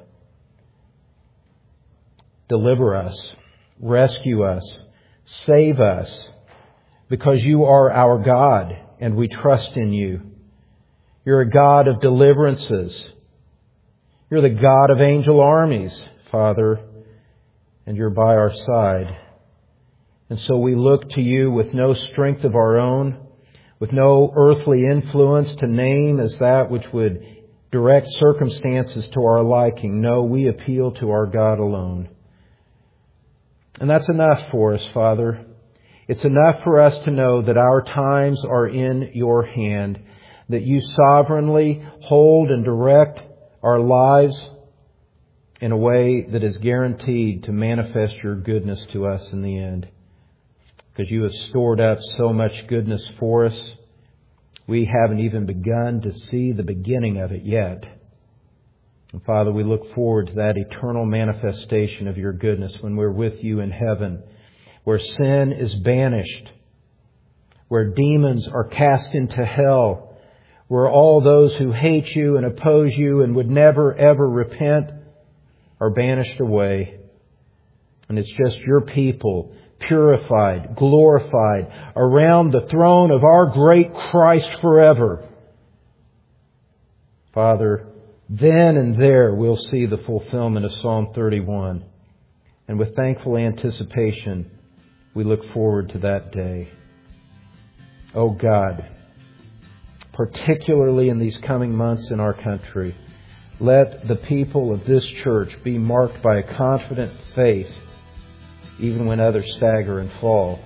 Deliver us, rescue us, save us, because You are our God and we trust in You. You're a God of deliverances. You're the God of angel armies, Father, and You're by our side. And so we look to You with no strength of our own, with no earthly influence to name as that which would direct circumstances to our liking. No, we appeal to our God alone. And that's enough for us, Father. It's enough for us to know that our times are in Your hand, that You sovereignly hold and direct our lives in a way that is guaranteed to manifest Your goodness to us in the end. Because You have stored up so much goodness for us, we haven't even begun to see the beginning of it yet. And Father, we look forward to that eternal manifestation of Your goodness when we're with You in heaven, where sin is banished, where demons are cast into hell, where all those who hate You and oppose You and would never ever repent are banished away, and it's just your people, purified, glorified, around the throne of our great Christ forever. Father, then and there we'll see the fulfillment of Psalm 31. And with thankful anticipation, we look forward to that day. Oh God, particularly in these coming months in our country, let the people of this church be marked by a confident faith, even when others stagger and fall.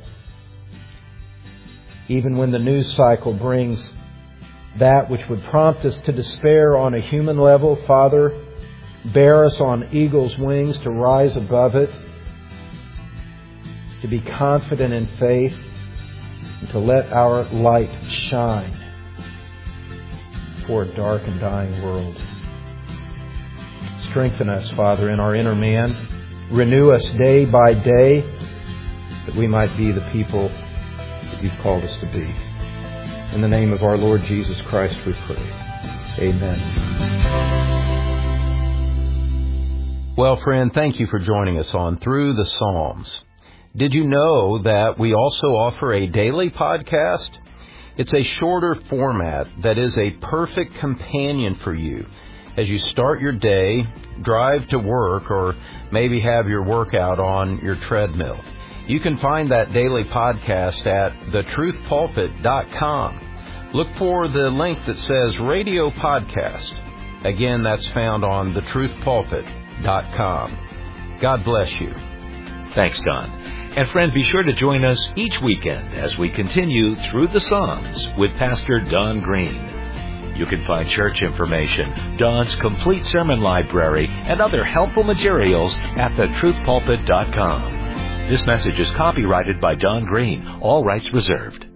Even when the news cycle brings that which would prompt us to despair on a human level, Father, bear us on eagle's wings to rise above it, to be confident in faith, and to let our light shine for a dark and dying world. Strengthen us, Father, in our inner man. Renew us day by day, that we might be the people that you've called us to be. In the name of our Lord Jesus Christ we pray. Amen. Well, friend, thank you for joining us on Through the Psalms. Did you know that we also offer a daily podcast? It's a shorter format that is a perfect companion for you as you start your day, drive to work, or maybe have your workout on your treadmill. You can find that daily podcast at thetruthpulpit.com. Look for the link that says Radio Podcast. Again, that's found on thetruthpulpit.com. God bless you. Thanks, Don. And friend, be sure to join us each weekend as we continue Through the Psalms with Pastor Don Green. You can find church information, Don's complete sermon library, and other helpful materials at thetruthpulpit.com. This message is copyrighted by Don Green. All rights reserved.